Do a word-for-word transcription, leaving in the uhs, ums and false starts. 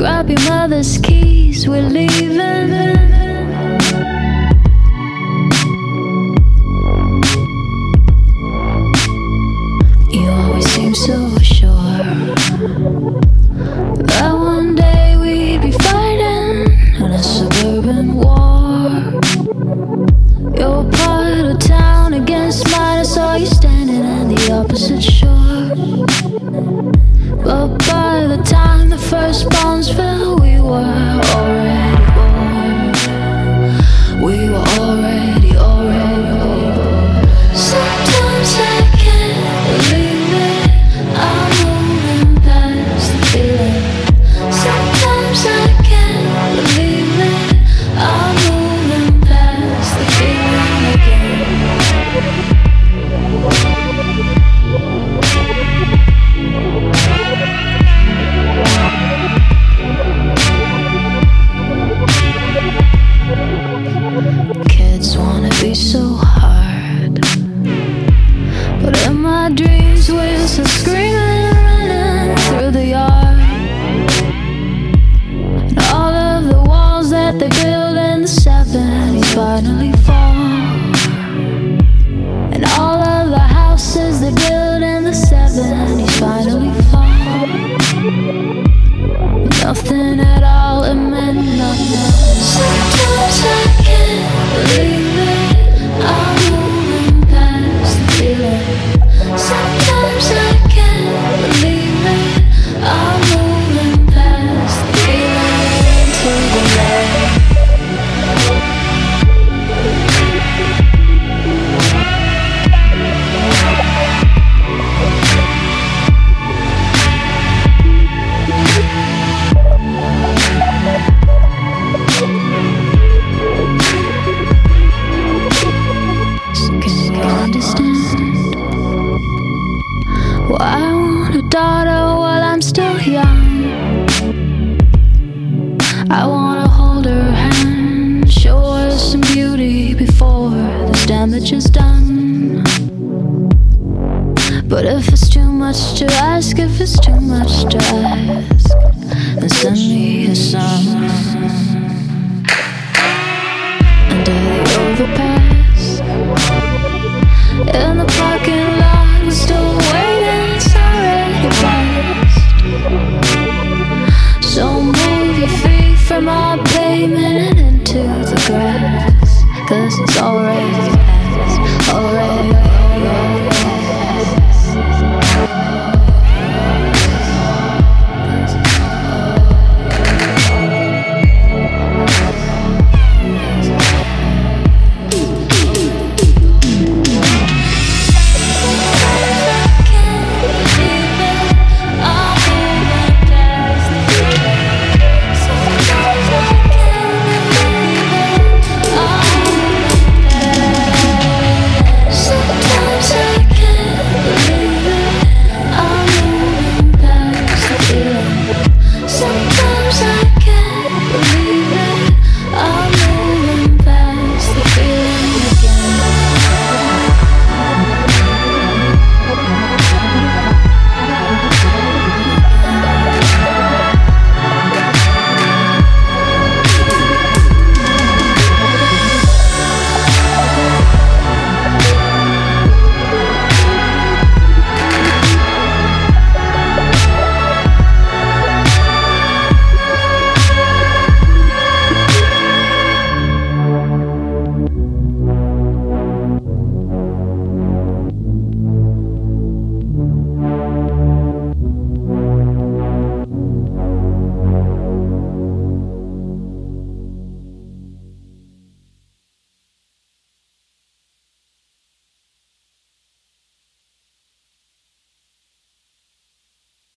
Grab your mother's keys, we're leaving. You always seem so sure that one day we'd be fighting in a suburban war. Your part of town against mine, I saw you standing on the opposite shore. But by the time the first bombs fell, we were already born. We were already, already born. Sometimes I can't believe it, I'm moving past the feeling. Sometimes I can't believe it, I'm moving past the feeling again. Kids wanna be so hard, but in my dreams we're still screaming and running through the yard. And all of the walls that they built in the seventies finally fall. And all of the houses they built in the seventies finally fall. Nothing at all, it meant nothing. Sometimes I can't believe it, I'm moving past the feeling. Sometimes I can't believe it, I'm moving past the feeling to the light. Well, I want a daughter while I'm still young. I wanna hold her hand, show her some beauty before this damage is done. But if it's too much to ask, if it's too much to ask, then send me a song under the overpass. In the parking lot, we're still waiting, it's already past. So move your feet from our pavement and into the grass, 'cause it's already